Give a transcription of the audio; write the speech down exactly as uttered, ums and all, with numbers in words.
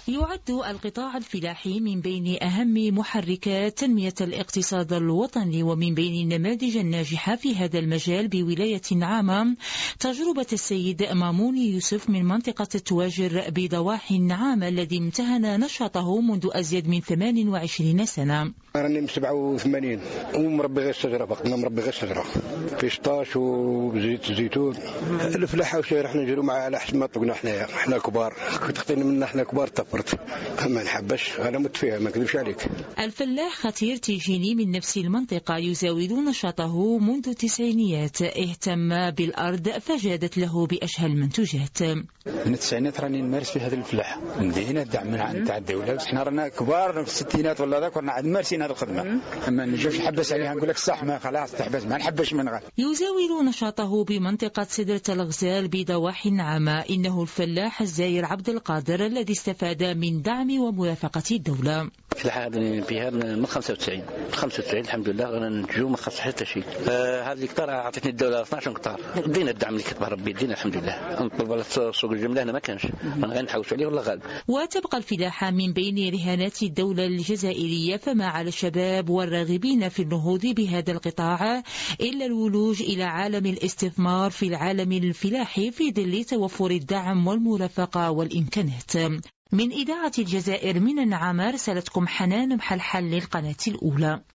يعد القطاع الفلاحي من بين أهم محركات تنمية الاقتصاد الوطني، ومن بين النماذج الناجحة في هذا المجال بولاية النعامة تجربة السيد مامون يوسف من منطقة التواجر بضواحي النعامة، الذي امتهن نشاطه منذ أزيد من ثمان وعشرين سنة. راني من سبعة وثمانين ومربي غير الشجرة، فقط مربي غير الشجرة في شطاش وزيت الزيتون. الفلاحة وشي رحنا نجرو مع على حسب ما طقنا حنايا، حنا كبار كنت خطينا منا حنا كبار تفرت ما نحبش، انا مت فيها ما نكذبش عليك. الفلاح خطير تيجيني من نفس المنطقة يزاول نشاطه منذ التسعينيات، اهتم بالأرض فجادت له بأشهى المنتوجات. من التسعينات راني نمارس في هذا الفلاح، مدينا الدعم من عند الدولة، حنا رانا كبار في الستينات ولا ذاك رانا عاد مارسين هذه الخدمة، اما نجوش نحبس عليها نقول لك صح ما خلاص تحبس ما نحبش من غير. يزاول نشاطه بمنطقة سدرة الغزال بضواحي النعامة. إنه الفلاح الزاير عبد القادر الذي استفاد من دعم ومرافقة الدولة. الفلاحة هذه فيها من خمسة وتسعين خمسة وتسعين الحمد لله رانا ننتجو ما خاص حتى شيء. آه هذه الكتار عطتني الدولة اثناش كتار، دينا الدعم اللي كتب ربي دينا الحمد لله. نطلب على سوق الجملة هنا ما كانش، ما غير نحوس عليه ولا غالب. وتبقى الفلاحة من بين رهانات الدولة الجزائرية، فما على الشباب والراغبين في النهوض بهذا القطاع إلا الولوج إلى عالم الاستثمار في العالم الفلاحي في ظل توفر الدعم والمرافقة والإمكانات. من إذاعة الجزائر من النعامة رسلتكم حنان محلحل للقناة الأولى.